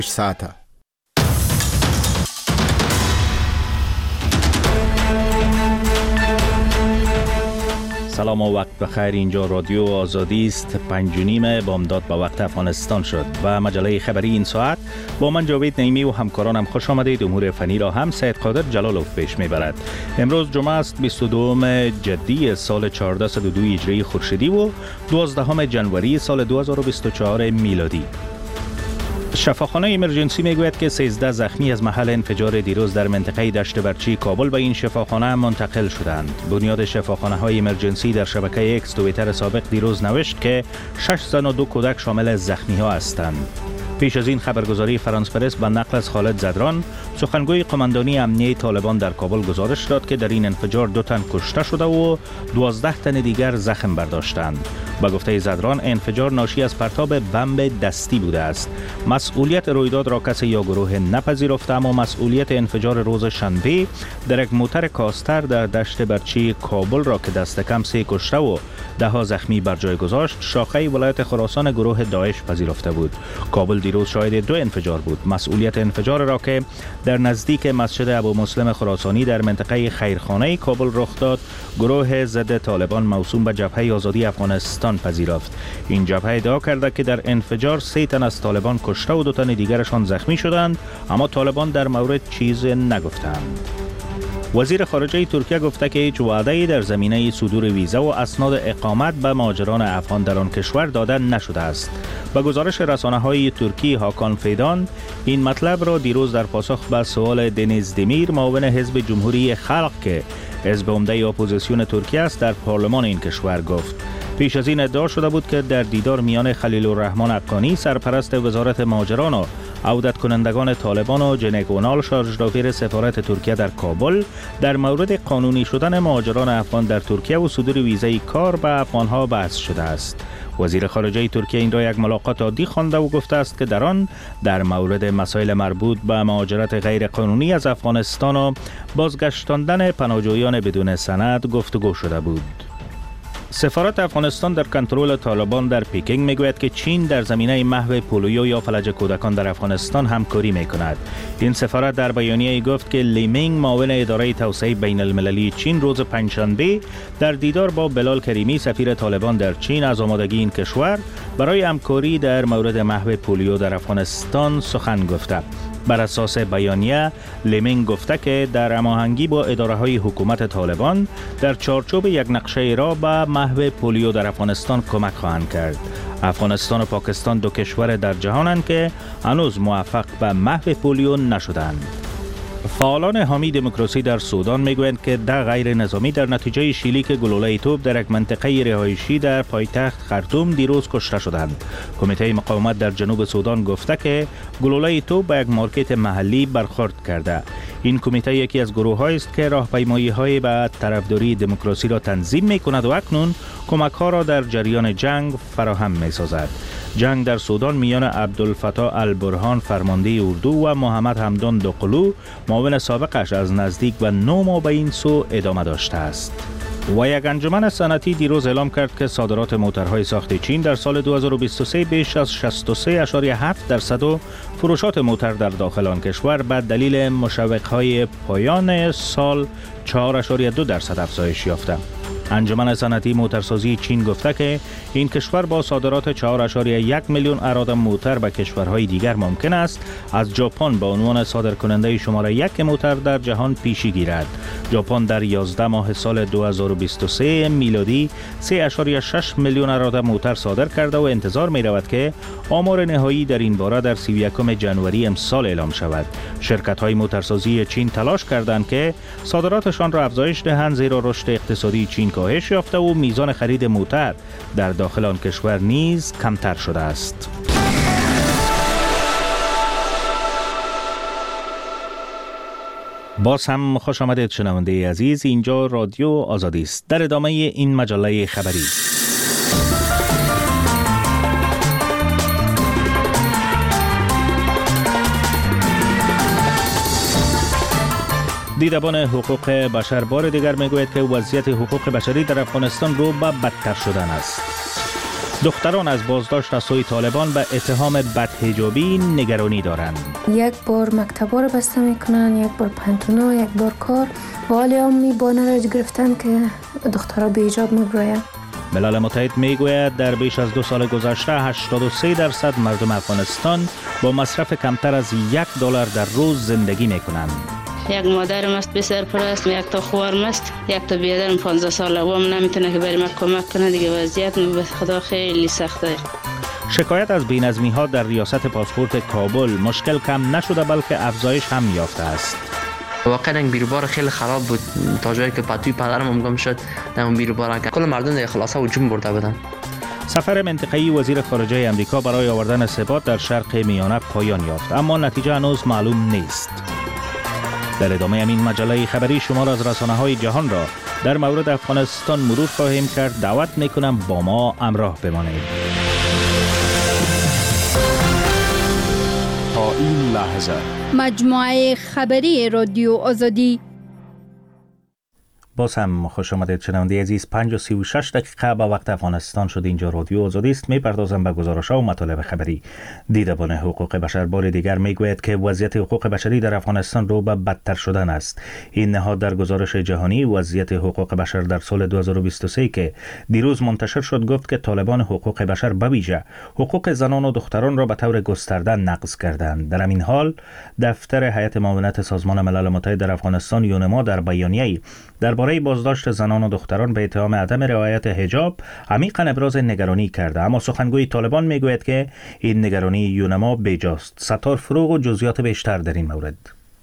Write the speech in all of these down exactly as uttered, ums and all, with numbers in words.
ساعته. سلام و وقت بخیر. اینجا رادیو آزادی است. پنج و نیم بامداد به وقت افغانستان شد و مجله خبری این ساعت با من جاوید نعیمی و همکارانم خوش آمدید. امور فنی را هم سید قادر جلالوف پیش میبرد. امروز جمعه است بیست و دوم جدی سال چهارصد و دو هجری خورشیدی و دوازدهم ژانویه سال دو هزار و بیست و چهار میلادی. شفاخانه ایمرجنسی میگوید که سیزده زخمی از محل انفجار دیروز در منطقه دشت برچی کابل به این شفاخانه منتقل شدند. بنیاد شفاخانه های ایمرجنسی در شبکه اکس توییتر سابق دیروز نوشت که شش زن و دو کودک شامل زخمی ها هستند. پیش از این خبرگزاری فرانس پرس به نقل از خالد زدران، سخنگوی قماندانی امنیه طالبان در کابل گزارش داد که در این انفجار دو تن کشته شده و دوازده تن دیگر زخم برداشتند. با گفته زدران انفجار ناشی از پرتاب بمب دستی بوده است. مسئولیت رویداد را کسی یا گروه نپذیرفته، اما مسئولیت انفجار روز شنبه در یک موتر کاستر در دشت برچی کابل را که دست کم سه کشته و ده ها زخمی بر جای گذاشت، شاخه ولایت خراسان گروه داعش پذیرفته بود. کابل دیروز شاهد دو انفجار بود. مسئولیت انفجار را که در نزدیک مسجد ابو مسلم خراسانی در منطقه خیرخانه کابل رخ داد، گروه ضد طالبان موسوم به جبهه آزادی افغانستان پذیرفت. این جبهه ادعا کرده که در انفجار سه تن از طالبان کشته و دو تن دیگرشان زخمی شدند، اما طالبان در مورد چیز نگفتند. وزیر خارجه ترکیه گفته که هیچ وعده‌ای در زمینه صدور ویزا و اسناد اقامت به مهاجران افغان در آن کشور داده نشده است. به گزارش رسانه‌های ترکی هاکان فیدان، این مطلب را دیروز در پاسخ به سوال دنیز دمیر، معاون حزب جمهوری خلق که حزب عمده اپوزیسیون ترکیه است، در پارلمان این کشور گفت. پیش از این ادعا شده بود که در دیدار میان خلیل الرحمن حقانی سرپرست وزارت مهاجران و عودت کنندگان طالبان و جنک اونال شارژدافیر سفارت ترکیه در کابل در مورد قانونی شدن مهاجران افغان در ترکیه و صدور ویزای کار به افغانها بحث شده است. وزیر خارجه ترکیه این را یک ملاقات عادی خوانده و گفته است که در آن در مورد مسائل مربوط به مهاجرت غیر قانونی از افغانستان و بازگشتاندن پناهجویان بدون سند گفتگو شده بود. سفارت افغانستان در کنترل طالبان در پیکینگ میگوید که چین در زمینه محو پولیو یا فلج کودکان در افغانستان همکاری میکند. این سفارت در بیانیه گفت که لیمینگ، معاون اداره توسعه بین المللی چین، روز پنجشنبه در دیدار با بلال کریمی سفیر طالبان در چین از آمادگی این کشور برای همکاری در مورد محو پولیو در افغانستان سخن گفته. بر اساس بیانیه، لیمینگ گفته که در هماهنگی با اداره‌های حکومت طالبان در چارچوب یک نقشه را به محو پولیو در افغانستان کمک خواهند کرد. افغانستان و پاکستان دو کشور در جهانند که هنوز موفق به محو پولیو نشدند. فعالان حامی دموکراسی در سودان میگویند که ده غیر نظامی در نتیجه شلیک گلوله توپ در یک منطقه رهایشی در پایتخت خرطوم دیروز کشته شدند. کمیته مقاومت در جنوب سودان گفته که گلوله توپ به یک مارکت محلی برخورد کرده. این کمیته یکی از گروه‌هایی است که راهپیمایی‌های به طرفداری دموکراسی را تنظیم می‌کند و اکنون کمک‌ها را در جریان جنگ فراهم می‌سازد. جنگ در سودان میان عبدالفتاح البرهان فرمانده اردو و محمد حمدان دقلو معاون سابقش از نزدیک و نه ماه به این سو ادامه داشته است. و یک انجمن صنعتی دیروز اعلام کرد که صادرات موترهای ساخت چین در سال دو هزار و بیست و سه بیش از شصت و سه ممیز هفت درصد و فروشات موتر در داخل آن کشور به دلیل مشوق‌های پایان سال چهار ممیز دو درصد افزایش یافته. انجمن صنعتی موترسازی چین گفته که این کشور با صادرات چهار ممیز یک میلیون اراده موتر به کشورهای دیگر ممکن است از ژاپن به عنوان صادرکننده شماره یک موتر در جهان پیشی گیرد. ژاپن در یازده ماه سال دو هزار و بیست و سه میلادی سه ممیز شش میلیون اراده موتر صادر کرده و انتظار می رود که آمار نهایی در این باره در سی و یکم ژانویه امسال اعلام شود. شرکت‌های موترسازی چین تلاش کردند که صادراتشان را افزایش دهند، زیرا رشد اقتصادی چین کاهش یافته و میزان خرید موتر در داخل آن کشور نیز کمتر شده است. باز هم خوش آمدید شنونده عزیز. اینجا رادیو آزادی است. در ادامه این مجله خبری، دیدبان حقوق بشر بار دیگر میگوید که وضعیت حقوق بشری در افغانستان رو به بدتر شدن است. دختران از بازداشت از سوی طالبان به اتهام بدحجابی نگرانی دارند. یک بار مکتبا رو بسته میکنن، یک بار پانتونا، یک بار کار. و حالی هم می بانه را گرفتن که دخترها به حجاب میبراین. ملل متحد میگوید در بیش از دو سال گذشته هشتاد و سه درصد مردم افغانستان با مصرف کمتر از یک دلار در روز زندگی میکنند. یک مادرم است به سرپرست، یک تا خوارم است، یک تا بیادرم پانزده ساله و هم نمیتونه که برای من کمک کنه. دیگه وضعیت به خدا خیلی سخته. شکایت از بی‌نظمی ها در ریاست پاسپورت کابل مشکل کم نشده بلکه افزایش هم یافته است. واقعا این بیروبار خیلی خراب بود تا جایی که پتوی پدرم هم گم شد در اون بیروبار. کل مردم در خلاصه هجوم برده بودن. سفر منطقه‌ای وزیر خارجه امریکا برای آوردن ثبات در شرق میانه پایان یافت، اما نتیجه هنوز معلوم نیست. در ادامه این مجله خبری شما را از رسانه‌های جهان را در مورد افغانستان مرور خواهیم کرد. دعوت می‌کنم با ما همراه بمانید. تا این لحظه مجموعه خبری رادیو آزادی. باز هم خوش آمدید شنونده عزیز. پنج و سی و شش دقیقه به وقت افغانستان شد. اینجا رادیو آزادی است. میپردازم به گزارش‌ها و مطالب خبری. دیدبان حقوق بشر بار دیگر میگوید که وضعیت حقوق بشری در افغانستان رو به بدتر شدن است. این نهاد در گزارش جهانی وضعیت حقوق بشر در سال دو هزار و بیست و سه که دیروز منتشر شد گفت که طالبان حقوق بشر به ویژه حقوق زنان و دختران را به طور گسترده نقض کردند. در همین حال دفتر هیئت معاونت سازمان ملل متحد در افغانستان یونما در بیانیه‌ای درباره بازداشت زنان و دختران به اتهام عدم رعایت حجاب عمیقاً ابراز نگرانی کرده، اما سخنگوی طالبان میگوید که این نگرانی یونما بیجاست. ستار فروغ و جزئیات بیشتر در این مورد.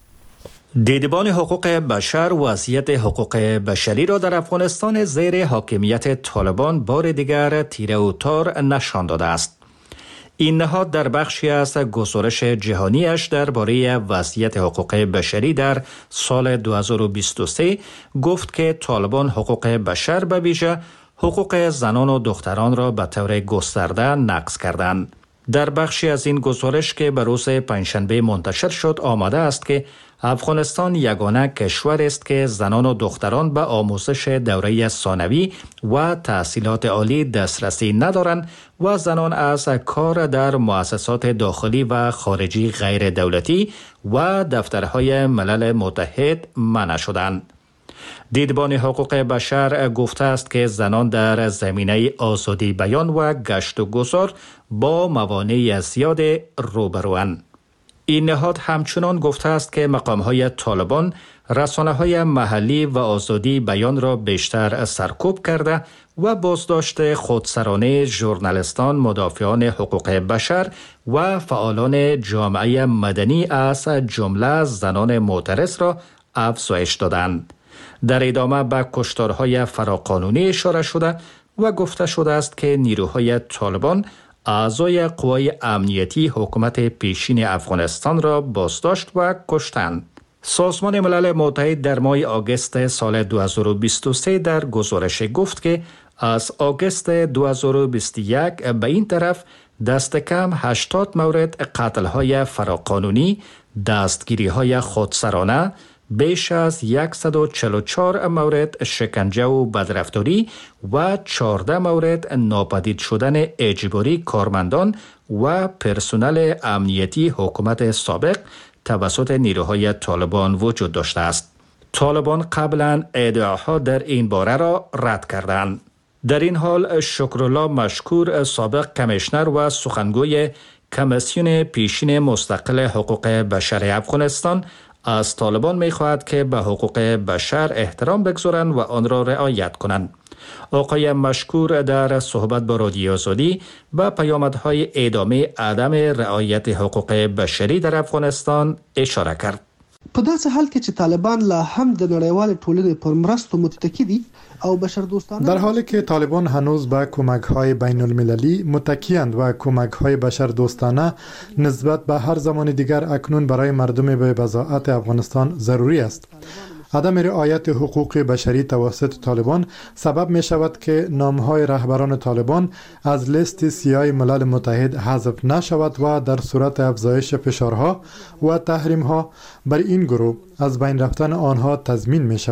دیدبان حقوق بشر وضعیت حقوق بشری را در افغانستان زیر حاکمیت طالبان بار دیگر تیره و تار نشان داده است. این نهاد در بخشی از گزارش جهانیش درباره وضعیت حقوق بشری در سال دو هزار و بیست و سه گفت که طالبان حقوق بشر به ویژه حقوق زنان و دختران را به طور گسترده نقض کردند. در بخشی از این گزارش که به روز پنجشنبه منتشر شد آمده است که افغانستان یگانه کشور است که زنان و دختران به آموزش دوره ثانوی و تحصیلات عالی دسترسی ندارند و زنان از کار در مؤسسات داخلی و خارجی غیر دولتی و دفترهای ملل متحد منع شدند. دیدبان حقوق بشر گفته است که زنان در زمینه آزادی بیان و گشت و گذار با موانع زیاد روبروند. این نهاد همچنان گفته است که مقام‌های طالبان رسانه‌های محلی و آزادی بیان را بیشتر سرکوب کرده و بازداشت خودسرانه ژورنالیستان، مدافعان حقوق بشر و فعالان جامعه مدنی از جمله زنان معترض را افزایش دادند. در ادامه به کشتارهای فراقانونی اشاره شده و گفته شده است که نیروهای طالبان اعضای قوای امنیتی حکومت پیشین افغانستان را بازداشت و کشتند. سازمان ملل متحد در ماه آگوست سال دو هزار و بیست و سه در گزارش گفت که از آگوست دو هزار و بیست و یک به این طرف دست کم هشتاد مورد قتل‌های فراقانونی، دستگیری‌های خودسرانه، بیش از صد و چهل و چهار مورد شکنجه و بدرفتاری و چهارده مورد ناپدید شدن اجباری کارمندان و پرسنل امنیتی حکومت سابق توسط نیروهای طالبان وجود داشته است. طالبان قبلا ادعاها در این باره را رد کردند. در این حال شکرالله مشکور سابق کمیشنر و سخنگوی کمیسیون پیشین مستقل حقوق بشر افغانستان از طالبان می‌خواهد که به حقوق بشر احترام بگذارند و آن را رعایت کنند. آقای مشکور در صحبت با رادیو آزادی به پیامدهای ادامه عدم رعایت حقوق بشری در افغانستان اشاره کرد. په داسې حال کې چې طالبان لا هم د نړیوال ټولنې پر مرستو متکی دي او بشردوستانه در حالی که طالبان هنوز به کمک‌های بین المللی متکی‌اند و کمک‌های بشردوستانه نسبت به هر زمان دیگر اکنون برای مردم به بضاعت افغانستان ضروری است. عدم رعایت حقوق بشری توسط طالبان سبب می شود که نامهای رهبران طالبان از لیست سیاه ملل متحد حذف نشود و در صورت افزایش فشارها و تحریمها بر این گروه از بین رفتن آنها تضمین می شود.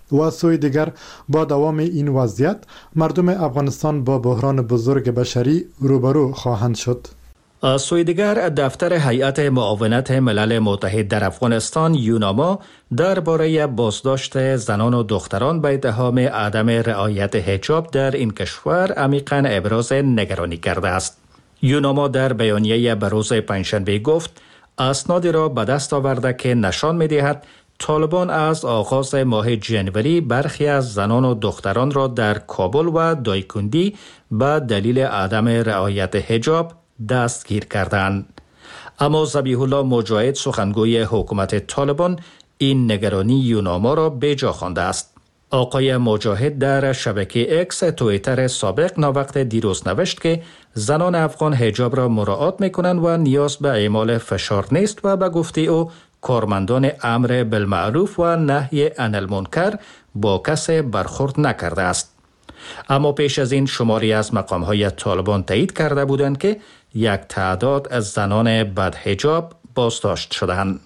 و سوی دیگر با دوام این وضعیت مردم افغانستان با بحران بزرگ بشری روبرو خواهند شد. از سوی دیگر دفتر هیئت معاونت ملل متحد در افغانستان یوناما درباره بازداشت زنان و دختران به اتهام عدم رعایت حجاب در این کشور عمیقاً ابراز نگرانی کرده است. یوناما در بیانیه به روز پنجشنبه گفت اسنادی را به دست آورده که نشان می‌دهد طالبان از آغاز ماه جنوری برخی از زنان و دختران را در کابل و دایکندی به دلیل عدم رعایت حجاب دستگیر کردند. اما ذبیح الله مجاهد سخنگوی حکومت طالبان این نگرانی یوناما را بیجا خوانده است. آقای مجاهد در شبکه اکس توییتر سابق ناوقت دیروز نوشت که زنان افغان حجاب را مراعات میکنند و نیاز به اعمال فشار نیست و به گفته او کارمندان امر بالمعروف و نهی عن المنکر با کسی برخورد نکرده است. اما پیش از این شماری از مقام‌های طالبان تایید کرده بودند که یک تعداد از زنان بدحجاب بازداشت شدند.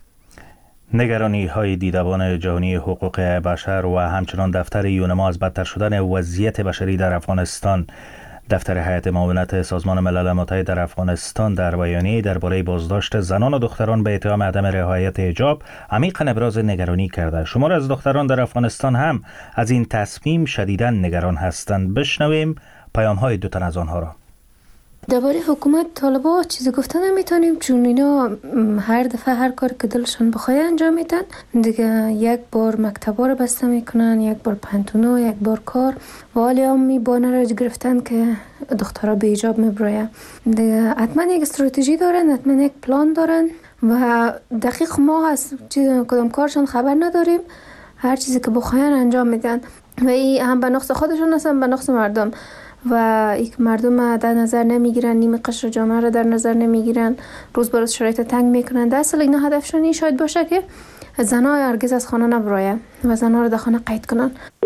نگرانی های دیدبان جهانی حقوق بشر و همچنان دفتر یونما از بدتر شدن وضعیت بشری در افغانستان. دفتر هیئت معاونت سازمان ملل متحد در افغانستان در بیانیه درباره بازداشت زنان و دختران به اتهام عدم رعایت حجاب عمیقاً ابراز نگرانی کرده. شمار از دختران در افغانستان هم از این تصمیم شدیداً نگران هستند. بشنویم پیام های دو تن از آنها را. درباره حکومت طالبان چیزی گفتن نمیتونیم، چون اینا هر دفعه هر کار که دلشون بخواد انجام میدن. دیگه یک بار مکتبا رو بسته میکنن، یک بار پنتونا، یک بار کار و حالی هم میبانه را گرفتن که دخترها به حجاب میبراین. دیگه حتما یک استراتژی دارن، حتما یک پلان دارن و دقیق ما هست کدام کارشون خبر نداریم. هر چیزی که بخواین انجام میدن و این هم به نقص خودشون هستن، به نقص مردم و یک مردم در نظر نمیگیرن، نیمه قشر جامعه را در نظر نمیگیرن، روز به روز شرایط تنگ میکنن. در اصل اینا هدفشون این شاید باشه که زنها هرگز از خانه نبراین و زنها رو در خانه قید کنن.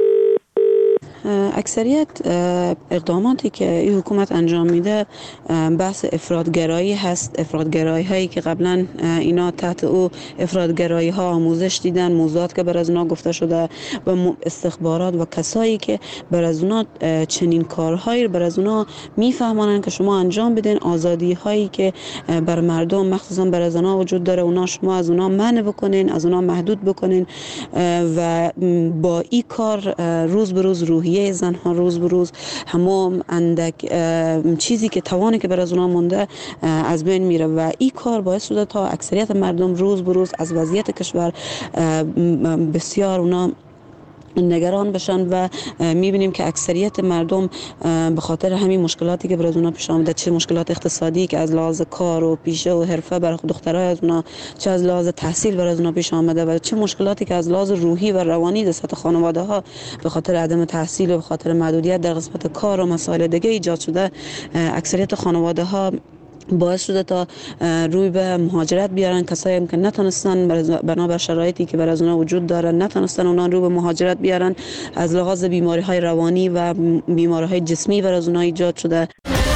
اکثریت اقداماتی که این حکومت انجام میده بحث افراطگرایی هست. افراطگرایی هایی که قبلا اینا تحت او افراطگرایی ها آموزش دیدن، موضوعات که بر از اونا گفته شده و استخبارات و کسایی که بر از اونا چنین کارهایی بر از اونا میفهمانن که شما انجام بدین. آزادی هایی که بر مردم مخصوصا بر از اونا وجود داره، اونا شما از اونا منع بکنین، از اونا محدود بکنین و با این کار روز به روز روحیه زنها روز به روز همون اندک چیزی که توانی که بر از اونا مونده از بین میره و این کار باعث شده تا اکثریت مردم روز به روز از وضعیت کشور بسیار اونا نگران بشن و میبینیم که اکثریت مردم به خاطر همین مشکلاتی که برای اونا پیش آمده، چه مشکلات اقتصادی که از لحاظ کار و پیشه و حرفه برای دخترای از اونا، چه از لحاظ تحصیل برای اونا پیش آمده و چه مشکلاتی که از لحاظ روحی و روانی در سطح خانواده ها به خاطر عدم تحصیل و به خاطر محدودیت در قسمت کار و مسائل دیگه ایجاد شده. اکثریت خانواده ها باعث شده تا روی به مهاجرت بیارن. کسایی هم که نتونستن بنابر شرایطی که بر از اونا وجود داره نتونستن اونا رو به مهاجرت بیارن، از لحاظ بیماری های روانی و بیماری های جسمی بر از اونا ایجاد شده.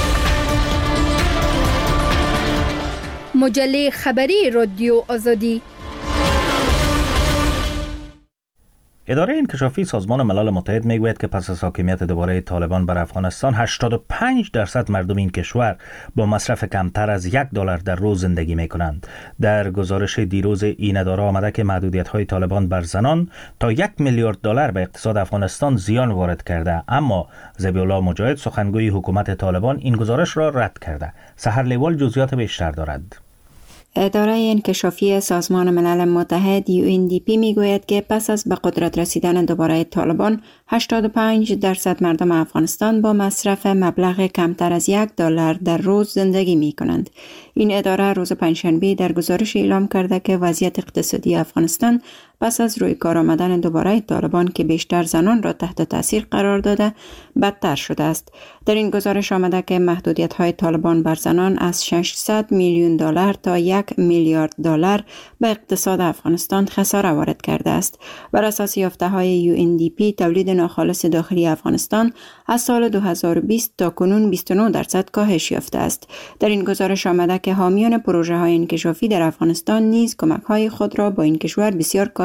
مجله خبری رادیو آزادی. اداره انکشافی سازمان ملل متحد میگوید که پس از حاکمیت دوباره طالبان بر افغانستان هشتاد و پنج درصد مردم این کشور با مصرف کمتر از یک دلار در روز زندگی می کنند. در گزارش دیروز این اداره آمده که محدودیت‌های طالبان بر زنان تا یک میلیارد دلار به اقتصاد افغانستان زیان وارد کرده، اما ذبیح الله مجاهد سخنگوی حکومت طالبان این گزارش را رد کرده. سحر لیوال جزئیات بیشتر دارد. اداره انکشافی سازمان ملل متحد یو ان دی پی میگوید که پس از به قدرت رسیدن دوباره طالبان هشتاد و پنج درصد مردم افغانستان با مصرف مبلغ کمتر از یک دلار در روز زندگی می کنند. این اداره روز پنجشنبه در گزارش اعلام کرده که وضعیت اقتصادی افغانستان پس از روی کار آمدن دوباره طالبان که بیشتر زنان را تحت تاثیر قرار داده بدتر شده است. در این گزارش آمده که محدودیت‌های طالبان بر زنان از ششصد میلیون دلار تا یک میلیارد دلار به اقتصاد افغانستان خساره وارد کرده است. بر اساس یافته‌های یو ان دی پی تولید ناخالص داخلی افغانستان از سال دو هزار و بیست تا کنون بیست و نه درصد کاهش یافته است. در این گزارش آمده که حامیان پروژه‌های انکشافی در افغانستان نیز کمک‌های خود را با این کشور بسیار کاهش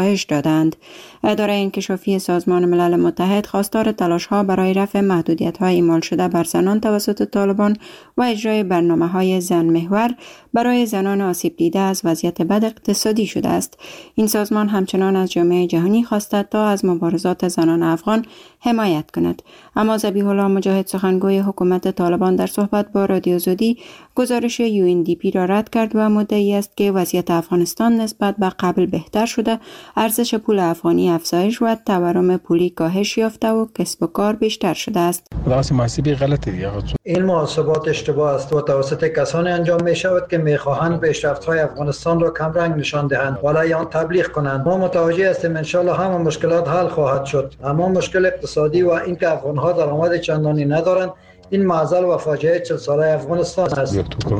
کاهش دادند. اداره انکشافی سازمان ملل متحد خواستار تلاش‌ها برای رفع محدودیت‌های اعمال شده بر زنان توسط طالبان و اجرای برنامه‌های زن محور برای زنان آسیب دیده از وضعیت بد اقتصادی شده است. این سازمان همچنان از جامعه جهانی خواسته تا از مبارزات زنان افغان حمایت کند. اما ذبیح الله مجاهد، سخنگوی حکومت طالبان، در صحبت با رادیو آزادی گزارش یو ان دی پی را رد کرد و مدعی است که وضعیت افغانستان نسبت به قبل بهتر شده، ارزش پول افغانی افزایش و تورم پولی کاهش یافته و کسب و کار بیشتر شده است. این محاسبات اشتباه است و توسط کسانی انجام می شود که می خواهند پیشرفت‌های افغانستان را کم رنگ نشان دهند و آن تبلیغ کنند. ما متوجه هستیم ان شاء الله همه مشکلات حل خواهد شد، اما مشکل اقتصادی و اینکه افغان‌ها درآمد چندانی ندارند، این معضل و فاجعه چهل ساله افغانستان است.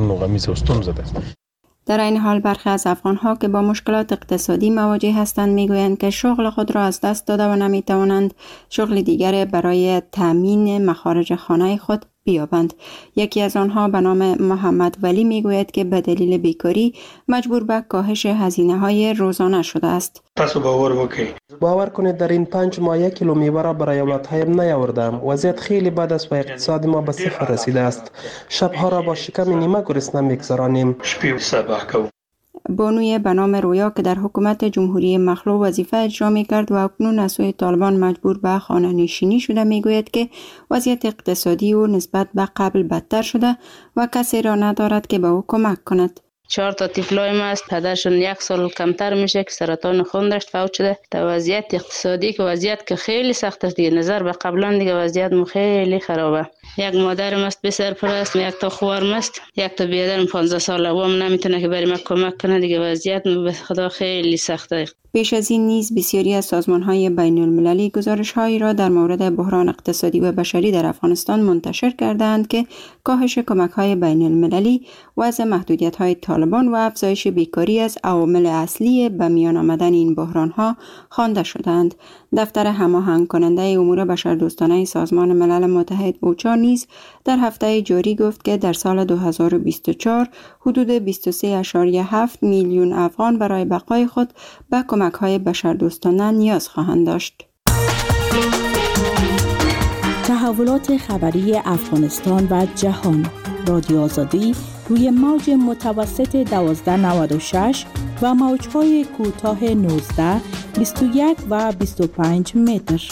در این حال برخی از افغان‌ها که با مشکلات اقتصادی مواجه هستند میگویند که شغل خود را از دست داده و نمیتوانند شغل دیگر برای تامین مخارج خانه خود بیابند. یکی از آنها به نام محمد ولی میگوید که به دلیل بیکاری مجبور به کاهش هزینه‌های روزانه شده است. تاسو باور وکړئ باور کنید در این پنج ماه یک کیلو میوه را برای اولادهایم نیاوردم. وضعیت خیلی بد است و اقتصاد ما به صفر رسیده است. شبها را با شکم نیمه گرسنه میگذرانیم. بانوی به نام رویا که در حکومت جمهوری مخلوع وظیفه اجرا می کرد و اکنون از سوی طالبان مجبور به خانه نشینی شده میگوید که وضعیت اقتصادی او نسبت به قبل بدتر شده و کسی را ندارد که به او کمک کند. چهار تا طفلای ما است، پدرشون یک سال کمتر میشه که سرطان خون داشت، فوت شده. تا وضعیت اقتصادی که وضعیت که خیلی سخت است دیگه، نظر به قبلا دیگه وضعیت مو خیلی خرابه. یک مادرم است به سرپرست، یک تا خوارم است، یک تا بیادرم پانزده ساله و هم نمیتونه که بری من کمک کنه دیگه. وضعیت به خدا خیلی سخته. پیش از این نیز بسیاری از سازمان‌های بین‌المللی گزارش‌هایی را در مورد بحران اقتصادی و بشری در افغانستان منتشر کردند که کاهش کمک‌های بین‌المللی، وضع محدودیت‌های طالبان و افزایش بیکاری از عوامل اصلی به میان آمدن این بحران‌ها خوانده شدند. دفتر هماهنگ کننده امور بشردوستانه سازمان ملل متحد اوچا نیز در هفته جاری گفت که در سال دو هزار و بیست و چهار حدود بیست و سه ممیز هفت میلیون افغان برای بقای خود به کمک‌های بشردوستانه نیاز خواهند داشت. تحولات خبری افغانستان و جهان، رادیو آزادی روی موج متوسط دوازده نود و شش و موج‌های کوتاه نوزده، بیست و یک و بیست و پنج متر.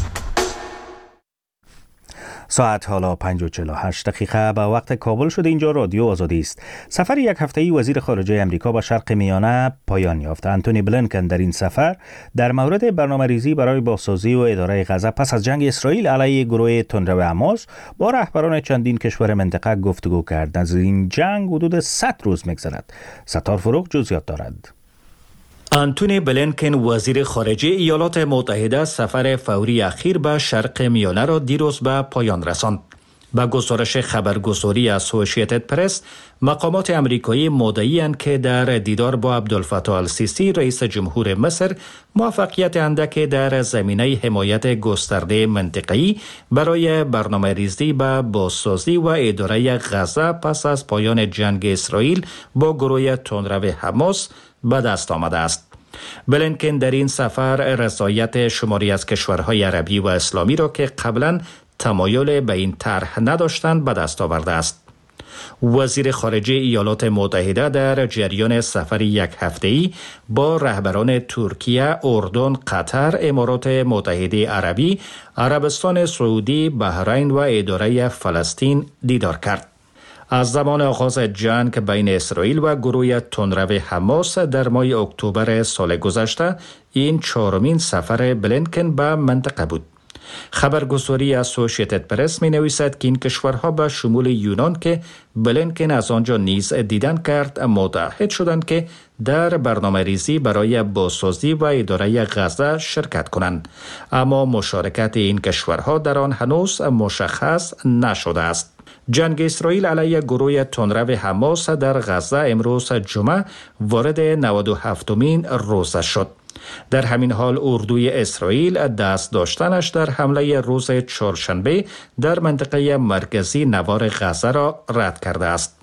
ساعت حالا پنج و چهل و هشت دقیقه به وقت کابل شده. اینجا رادیو آزادی است. سفر یک هفته‌ای وزیر خارجه امریکا به شرق میانه پایان یافت. آنتونی بلینکن در این سفر در مورد برنامه‌ریزی برای بازسازی و اداره غزه پس از جنگ اسرائیل علیه گروه تندرو حماس با رهبران چندین کشور منطقه گفتگو کرد. از این جنگ حدود صد روز می‌گذرد. ستار فروغ جزئیات دارد. آنتونی بلینکن وزیر خارجه ایالات متحده سفر فوری اخیر به شرق میانه را دیروز به پایان رساند. با گزارش خبرگزاری اسوسییتد پرس، مقامات امریکایی مدعی‌اند که در دیدار با عبدالفتاح السیسی رئیس جمهور مصر موفقیت اندک در زمینه حمایت گسترده منطقه‌ای برای برنامه‌ریزی به بازسازی و اداره غزه پس از پایان جنگ اسرائیل با گروه تندرو حماس به دست آمده است. بلینکن در این سفر رضایت شماری از کشورهای عربی و اسلامی را که قبلا تمایل به این طرح نداشتند به دست آورده است. وزیر خارجه ایالات متحده در جریان سفر یک هفته‌ای با رهبران ترکیه، اردن، قطر، امارات متحده عربی، عربستان سعودی، بحرین و اداره فلسطین دیدار کرد. از زمان آغاز جنگ بین اسرائیل و گروه تندرو حماس در ماه اکتبر سال گذشته این چهارمین سفر بلینکن به منطقه بود. خبرگزاری اسوسییتد پرس می نویسد که این کشورها به شمول یونان که بلینکن از آنجا نیز دیدن کرد متعهد شدند که در برنامه ریزی برای بازسازی و اداره غزه شرکت کنند، اما مشارکت این کشورها در آن هنوز مشخص نشده است. جنگ اسرائیل علیه گروه تندرو حماس در غزه امروز جمعه وارد نود و هفتمین روز شد. در همین اردوی اردوی اسرائیل دست داشتنش در حمله روز چهارشنبه در منطقه مرکزی نوار غزه را رد کرده است.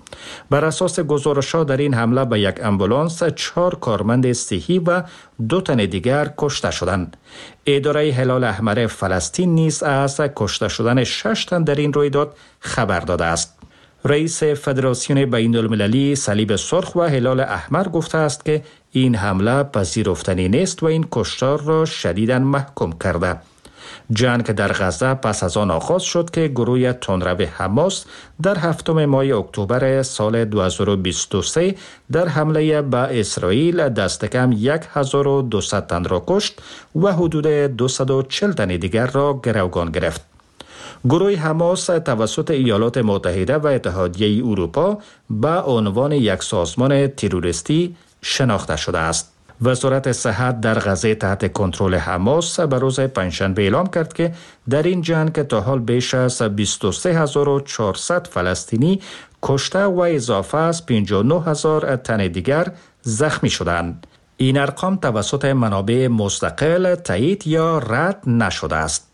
بر اساس گزارش‌ها در این حمله به یک آمبولانس چهار کارمند صحی و دو تن دیگر کشته شدند. اداره هلال احمر فلسطین نیز از کشته شدن شش تن در این رویداد خبر داده است. رئیس فدراسیون بین المللی صلیب سرخ و هلال احمر گفته است که این حمله پذیرفتنی نیست و این کشتار را شدیداً محکوم کرده. جنگ در غزه پس از آن آغاز شد که گروه تندرو حماس در هفتم ماه اکتبر سال دو هزار و بیست و سه در حمله به اسرائیل دست کم هزار و دویست تن را کشت و حدود دویست و چهل تن دیگر را گروگان گرفت. گروه حماس توسط ایالات متحده و اتحادیه اروپا به عنوان یک سازمان تروریستی شناخته شده است. وزارت صحت در غزه تحت کنترل حماس به روز پنجشنبه اعلام کرد که در این جنگ تا حال بیش از بیست و سه هزار و چهارصد فلسطینی کشته و اضافه از پنجاه و نه هزار تن دیگر زخمی شدند. این ارقام توسط منابع مستقل تایید یا رد نشده است.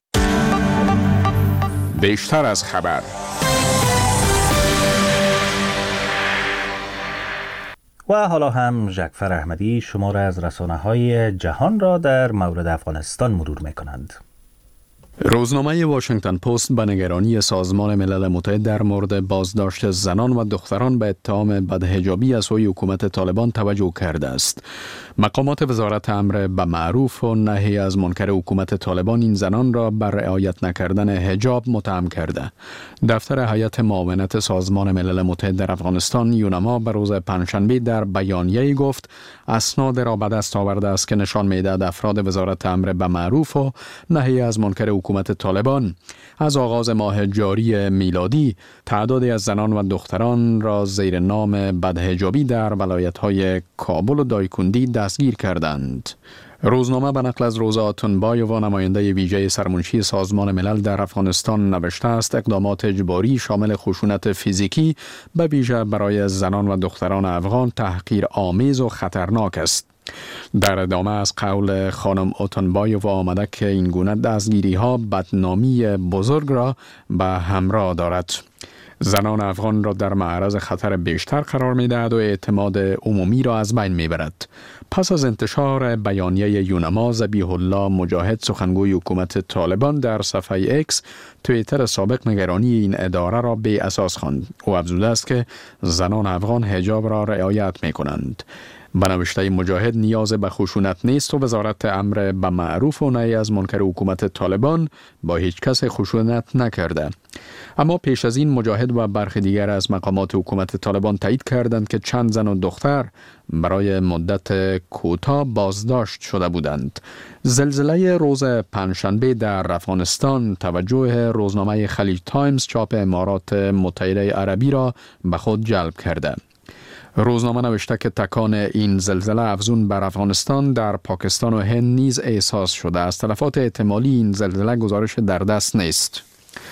بیشتر از خبر. و حالا هم جعفر احمدی شمار از رسانه‌های جهان را در مورد افغانستان مرور می‌کنند. روزنامه واشنگتن پست به نگرانی سازمان ملل متحد در مورد بازداشت زنان و دختران به اتهام بدحجابی از سوی حکومت طالبان توجه کرده است. مقامات وزارت امر به معروف و نهی از منکر حکومت طالبان این زنان را بر رعایت نکردن حجاب متهم کرده. دفتر هیئت معاونت سازمان ملل متحد در افغانستان یونما به روز پنجشنبه در بیانیه‌ای گفت اسناد را به دست آورده است که نشان می‌دهد افراد وزارت امر به معروف و نهی از منکر حکومت طالبان از آغاز ماه جاری میلادی تعدادی از زنان و دختران را زیر نام بدحجابی در ولایت‌های کابل و دایکندی دستگیر کردند. روزنامه به نقل از روزا آتونبایووا نماینده ویژه سرمنشی سازمان ملل در افغانستان نوشته است اقدامات اجباری شامل خشونت فیزیکی به ویژه برای زنان و دختران افغان تحقیر آمیز و خطرناک است. در ادامه از قول خانم آتونبایووا آمده که این گونه دستگیری ها بدنامی بزرگ را به همراه دارد. زنان افغان را در معرض خطر بیشتر قرار می دهد و اعتماد عمومی را از بین می برد. پس از انتشار بیانیه یونما، ذبیح الله مجاهد سخنگوی حکومت طالبان در صفحه اکس توییتر سابق نگرانی این اداره را بی اساس خواند. او افزوده است که زنان افغان حجاب را رعایت می کنند. به نوشته مجاهد نیاز به خشونت نیست و وزارت امر به معروف و نهی از منکر حکومت طالبان با هیچ کس خشونت نکرده. اما پیش از این مجاهد و برخی دیگر از مقامات حکومت طالبان تایید کردند که چند زن و دختر برای مدت کوتاه بازداشت شده بودند. زلزله روز پنجشنبه در افغانستان توجه روزنامه خلیج تایمز چاپ امارات متحده عربی را به خود جلب کرده. روزنامه نوشته که تکان این زلزله افزون بر افغانستان در پاکستان و هند نیز احساس شده است. تلفات احتمالی این زلزله گزارش در دست نیست.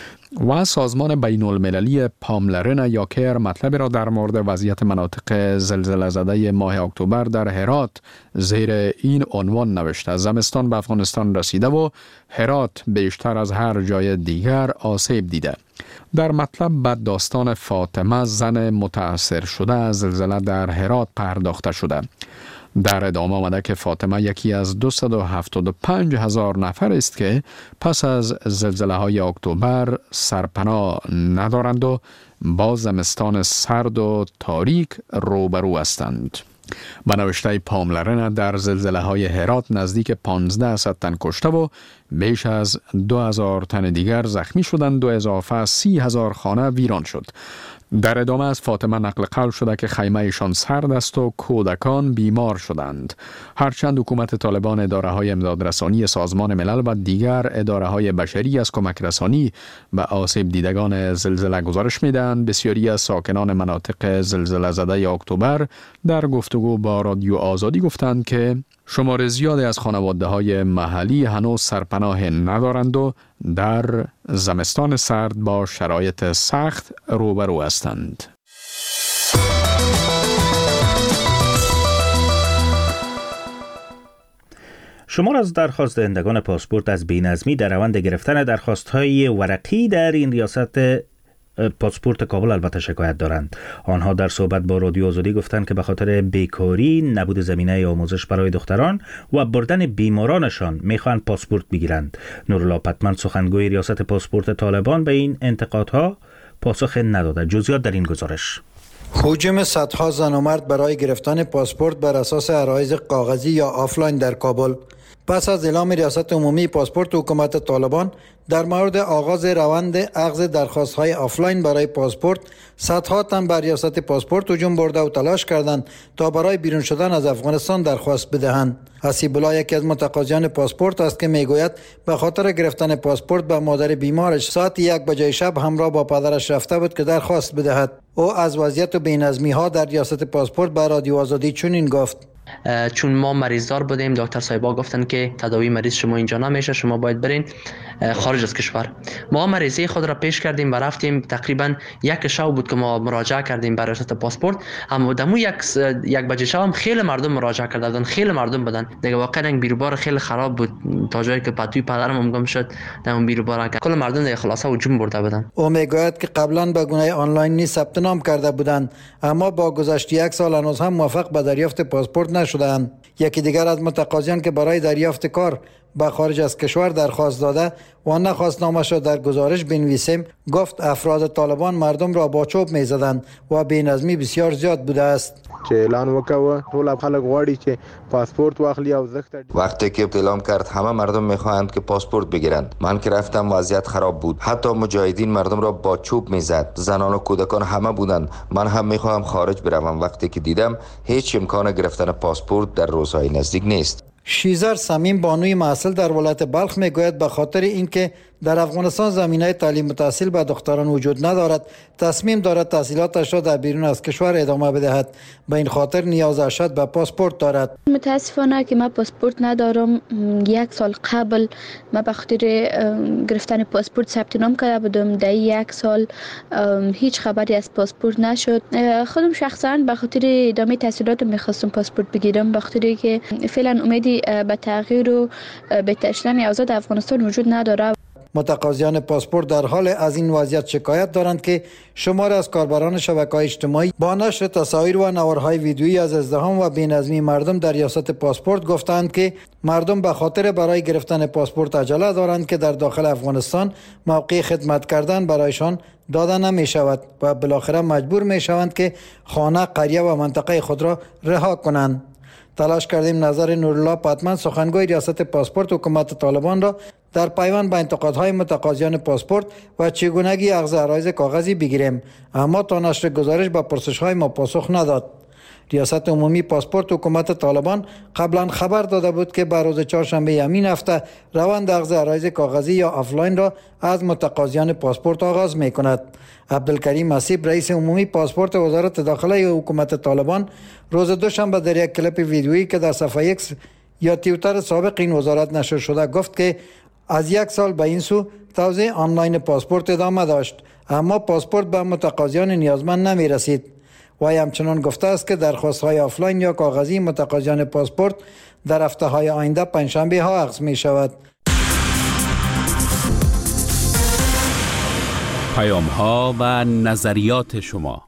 و سازمان بین المللی پاملرن یا کیر مطلب را در مورد وضعیت مناطق زلزله زده ماه اکتبر در هرات زیر این عنوان نوشته: زمستان به افغانستان رسیده و هرات بیشتر از هر جای دیگر آسیب دیده. در مطلب به داستان فاطمه زن متاثر شده از زلزله در هرات پرداخته شده. در ادامه آمده که فاطمه یکی از دویست و هفتاد و پنج هزار نفر است که پس از زلزله های اکتبر سرپناه ندارند و با زمستان سرد و تاریک روبرو هستند. به نوشته پاملرن در زلزله های هرات نزدیک پانزده تن کشته و بیش از دو هزار تن دیگر زخمی شدند و اضافه سی هزار خانه ویران شد. در ادامه از فاطمه نقل قول شده که خیمه ایشان سرد است و کودکان بیمار شدند. هرچند حکومت طالبان، اداره های امدادرسانی سازمان ملل و دیگر اداره های بشری از کمک رسانی به آسیب دیدگان زلزله گزارش میدهند، بسیاری از ساکنان مناطق زلزله زده اکتبر در گفتگو با رادیو آزادی گفتند که شمار زیادی از خانواده های محلی هنوز سرپناه ندارند و در زمستان سرد با شرایط سخت روبرو هستند. شمار از درخواست دهندگان پاسپورت از بی‌نظمی در روند گرفتن درخواست‌های ورقی در این ریاست پاسپورت کابل البته شکایت دارند. آنها در صحبت با رادیو آزادی گفتند که به خاطر بیکاری، نبود زمینه آموزش برای دختران و بردن بیمارانشان میخواهند پاسپورت بگیرند. نورالله پتمن سخنگوی ریاست پاسپورت طالبان به این انتقادها پاسخ نداده. جزئیات در این گزارش. هجوم صدها زن و مرد برای گرفتن پاسپورت بر اساس عرایض کاغذی یا آفلاین در کابل. پس از اعلام ریاست عمومی پاسپورت حکومت طالبان در مورد آغاز روند اخذ درخواست‌های آفلاین برای پاسپورت، صدها تن بر ریاست پاسپورت هجوم برده و تلاش کردند تا برای بیرون شدن از افغانستان درخواست بدهند. حسیب الله یکی از متقاضیان پاسپورت است که میگوید به خاطر گرفتن پاسپورت به مادر بیمارش ساعت یک بجه شب همراه با پدرش رفته بود که درخواست بدهد. او از وضعیت و بی‌نظمی‌ها در ریاست پاسپورت به رادیو آزادی چنین گفت: چون ما مریضدار بودیم، دکتر صاحبا گفتن که تداوی مریض شما اینجا نمیشه، شما باید برین خارج از کشور. ما مریضی خود را پیش کردیم و رفتیم. تقریبا یک شب بود که ما مراجعه کردیم برای ریاست پاسپورت. اما دمو یک یک بجه شب هم خیلی مردم مراجعه کردن، خیلی مردم بودن. دیگه واقعا بیروبار خیلی خراب بود تا جایی که پتوی پدرم هم گم شد در اون بیروبار. کل مردم دیگه خلاصه هجوم برده بودن. او میگوید که قبلا به گونه آنلاین نیز ثبت نام کرده بودند، اما با گذشت یک سال هنوز هم موفق به دریافت پاسپورت نشدند. یکی دیگر از متقاضیان که برای دریافت کار به خارج از کشور درخواست داده و نخواست نامش را در گزارش بنویسیم، گفت افراد طالبان مردم را با چوب میزدند و بی‌نظمی بسیار زیاد بوده است. چې اعلان وکاوه ټول خلک غواړي چې پاسپورت واخلي او زخت. وقتی که اعلام کرد همه مردم میخواهند که پاسپورت بگیرند. من که رفتم وضعیت خراب بود. حتی مجاهدین مردم را با چوب میزد. زنان و کودکان همه بودند. من هم میخواهم خارج بروم. وقتی که دیدم هیچ امکان گرفتن پاسپورت در روزهای نزدیک نیست. شیزر صمیم بانوی محصل در ولایت بلخ میگوید به خاطر اینکه در افغانستان زمینه تعلیم و تحصیل به دختران وجود ندارد، تصمیم دارد تحصیلاتش را در بیرون از کشور ادامه بدهد. به این خاطر نیاز اشد به پاسپورت دارد. متاسفانه که من پاسپورت ندارم. یک سال قبل من به خاطر گرفتن پاسپورت ثبت نام کرده بودم. در یک سال هیچ خبری از پاسپورت نشد. خودم شخصا به خاطر ادامه تحصیلاتم میخواستم پاسپورت بگیرم، به خاطر که فعلا امیدی به تغییر و بهتر شدن آزاد افغانستان وجود نداره. متقاضیان پاسپورت در حال از این وضعیت شکایت دارند که شمار از کاربران شبکه‌های اجتماعی با نشر تصاویر و نوارهای ویدیویی از ازدحام و بی‌نظمی مردم در ریاست پاسپورت گفتند که مردم به خاطر برای گرفتن پاسپورت عجله دارند که در داخل افغانستان موقع خدمت کردن برایشان داده نمی شود و بالاخره مجبور می شوند که خانه، قریه و منطقه خود را رها کنند. تلاش کردیم نظر نورالله پتمن سخنگوی ریاست پاسپورت حکومت طالبان را در پیوند به انتقادهای متقاضیان پاسپورت و چگونگی اخذ عرایض کاغذی بگیریم، اما تا نشر گزارش به پرسش‌های ما پاسخ نداد. ریاست عمومی پاسپورت حکومت طالبان قبلا خبر داده بود که بر روز چهارشنبه همین هفته روند اخذ عرایض کاغذی یا آفلاین را از متقاضیان پاسپورت آغاز می کند. عبدالکریم حسیب رئیس عمومی پاسپورت وزارت داخله حکومت طالبان روز دوشنبه در یک کلیپ ویدیویی که در صفحه ایکس یا توییتر سابق این وزارت نشر شده گفت که از یک سال به این سو توزیع آنلاین پاسپورت ادامه داشت، اما پاسپورت به متقاضیان نیازمند نمی رسید. و همچنان گفته است که درخواست‌های آفلاین یا کاغذی متقاضیان پاسپورت در هفته‌های آینده پنجشنبه ها اخذ می شود. پیام ها و نظریات شما.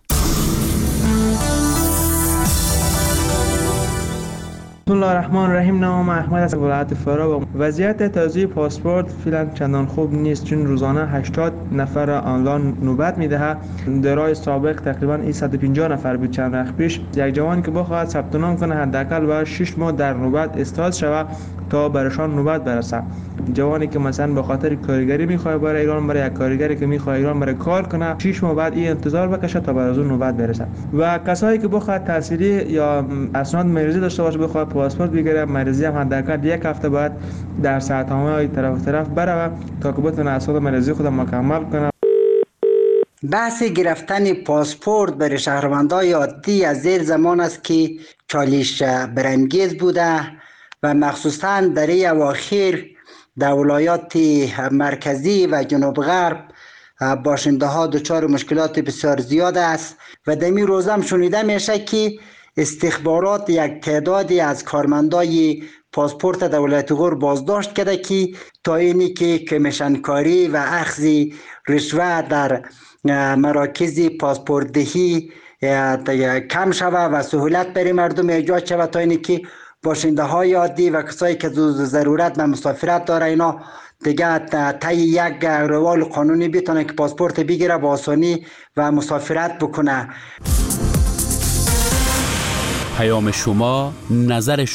بسم الله الرحمن الرحیم. نام احمد از ولایت فرا. وضعیت توزیع پاسپورت فعلا چندان خوب نیست، چون روزانه هشتاد نفر آنلاین نوبت میدهد. در روز سابق تقریبا صد و پنجاه نفر بود چند وقت پیش. یک جوان که بخواهد ثبت نام کنه حداقل باید شش ماه در نوبت استاد شود تا برشان نوبت برسه. جوانی که مثلا به خاطر کارگری میخواد برای ایران، برای یک کارگری که میخواد ایران برای کار کنه، شش ماه بعد این انتظار بکشه تا بر از اون نوبت برسه. و کسایی که بخواد تحصیلی یا اسناد مریضی داشته باشه بخواد پاسپورت بگیره، مریضی هم حداقل یک هفته بعد در ساعت‌های طرف طرف بره تا که بتونه اسناد مریضی خود مکمل کنه. بحث گرفتن پاسپورت برای شهروندان عادی از زیر زمان است که چالش برانگیز بوده و مخصوصاً در این اواخر در ولایات مرکزی و جنوب غرب باشنده ها دچار مشکلات بسیار زیاد است و در این روزم شنیده میشه که استخبارات یک تعدادی از کارمندای پاسپورت دولت غور بازداشت کرده که تا اینی که کمیشن کاری و اخذ رشوه در مراکز پاسپورت دهی کم شود و سهولت برای مردم ایجاد شود تا اینی که باشنده های عادی و کسایی که ضرورت و مسافرت داره اینا دیگه طی یک روال قانونی بتونه که پاسپورت بگیره با آسانی و مسافرت بکنه. پیام شما، نظر